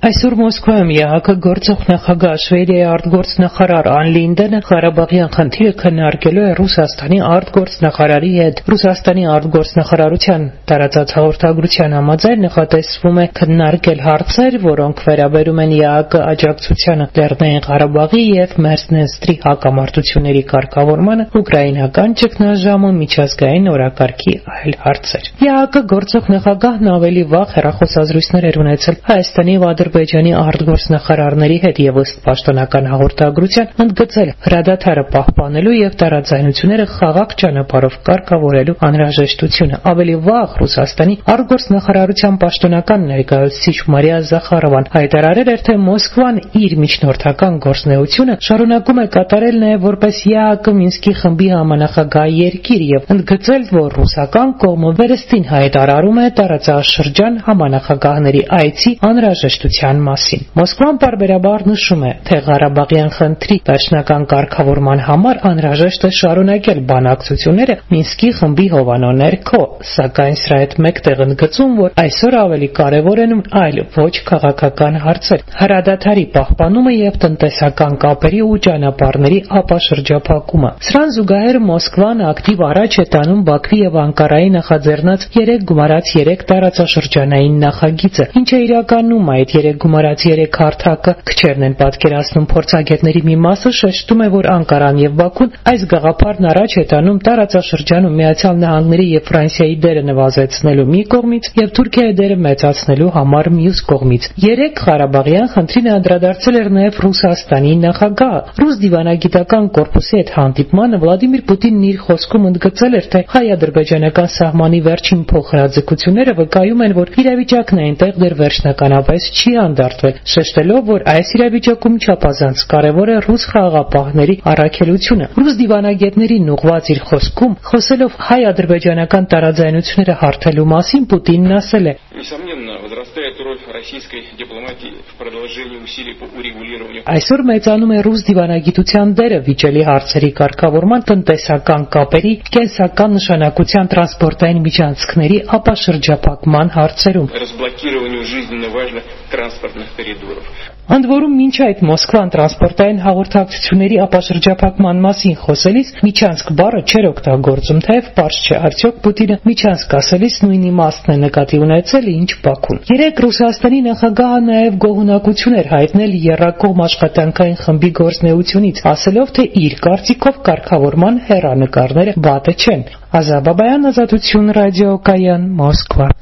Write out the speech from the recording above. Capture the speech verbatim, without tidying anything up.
Այսօր Մոսկվայում ԵԱՀԿ գործող նախագահ Շվեդիայի արտգործնախարար Ան Լինդենը Ղարաբաղյան խնդիրը քննարկելու է Ռուսաստանի արտգործնախարարի հետ։ Ռուսաստանի արտգործնախարարության տարածած հաղորդագրության համաձայն նախատեսվում է քննարկել հարցեր, որոնք վերաբերում են ԵԱՀԿ աջակցությանը Լեռնային Ղարաբաղի եւ Մերձնեստրի հակամարտությունների կարգավորմանը, ուկրաինական ճգնաժամը, միջազգային օրակարգի այլ հարցեր։ ԵԱՀԿ գործող նախագահն ավելի վաղ հեռախոսազրույցներ էր ունեցել Հայաստանի եւ Ադրբեջանի արտգործնախարարների հետ եւ ըստ պաշտոնական հաղորդագրության ընդգծել հրադադարը պահպանելու եւ տարաձայնությունները խաղաղ ճանապարհով կարգավորելու անհրաժեշտությունը։ Ավելի վաղ Ռուսաստանի արտգործնախարարության պաշտոնական ներկայացուցիչ Մարիա Զախարովան հայտարարել էր, թե Մոսկվան իր միջնորդական գործունեությունը շարունակում է կատարել նաեւ որպես ԵԱՀԿ Մինսկի խմբի համանախագահ երկիր եւ ընդգծել, որ ռուսական կողմը վերստին հայտարարում է տարածաշրջան համանախագահների այցի անհրաժեշտության մասին։ Մոսկվան պարբերաբար նշում է, թե Ղարաբաղյան խնդրի վերջնական կարգավորման համար անհրաժեշտ է շարունակել բանակցությունները Մինսկի խմբի հովանու ներքո, սակայն սրա հետ մեկտեղ ընդգծում, որ այսօր ավելի կարևոր են այլ ոչ քաղաքական հարցեր՝ հրադադարի պահպանումը եւ տնտեսական կապերի ու ճանապարհների ապաշրջափակումը։ Սրան զուգահեռ Մոսկվան ակտիվ առաջ է տանում Բաքվի եւ Անկարայի նախաձեռնած երեք գումարած երեք տարածաշրջանային նախագիծը, ինչը իրականում այդ երեք գումարած երեք հարթակը քչերն են պատկերացնում։ Փորձագետների մի մասը շեշտում է, որ Անկարան եւ Բաքուն այս գաղափարն առաջ է տանում տարածաշրջանում Միացյալ Նահանգների եւ Ֆրանսիայի դերը նվազեցնելու մի կողմից եւ Թուրքիայի դերը մեծացնելու համար մյուս կողմից։ Երեք Ղարաբաղյան խնդրին անդրադարձել էր նաեւ Ռուսաստանի նախագահ։ Ռուս դիվանագիտական կորպուսի հետ հանդիպմանը Վլադիմիր Պուտինն իր խոսքում ընդգծել էր, թե հայ-ադրբեջանական սահմանի վերջին փոխհրաձգությունները վկայում են, որ իրավիճակն այնտեղ դեռ վերջնականապես չի անդրադարձվել, շեշտելով, որ այս իրավիճակում չափազանց կարևոր է ռուս խաղաղապահների առաքելությունը։ Ռուս դիվանագետներին ուղղված իր խոսքում, խոսելով հայ-ադրբեջանական տարաձայնությունները հարթելու մասին, Պուտինն ասել է. Այսօր մեծանում է ռուս դիվանագիտության դերը վիճելի հարցերի կարգավորման, տնտեսական կապերի, կենսական նշանակության տրանսպորտային միջանցքների ապաշրջափակման հարցերում։ Ընդ որում, մինչ այդ Մոսկվան տրանսպորտային հաղորդակցությունների ապաշրջափակման մասին խոսելիս միջանցք բառը չէր օգտագործում, թեև պարզ չէ, արդյոք Պուտինը միջանցք ասելիս նույն իմաստն է նկատի ունեցել, ինչ Բաքուն։ Երեք Ռուսաստանի նախագահը նաև գոհունակություն էր հայտնել եռակողմ աշխատանքային խմբի գործունեությունից, ասելով, թե իր կարծիքով կարգավորման հեռանկարները վատը չեն։ Ազա Բաբայան, Ազատություն ռադիոկայան, Մոսկվա։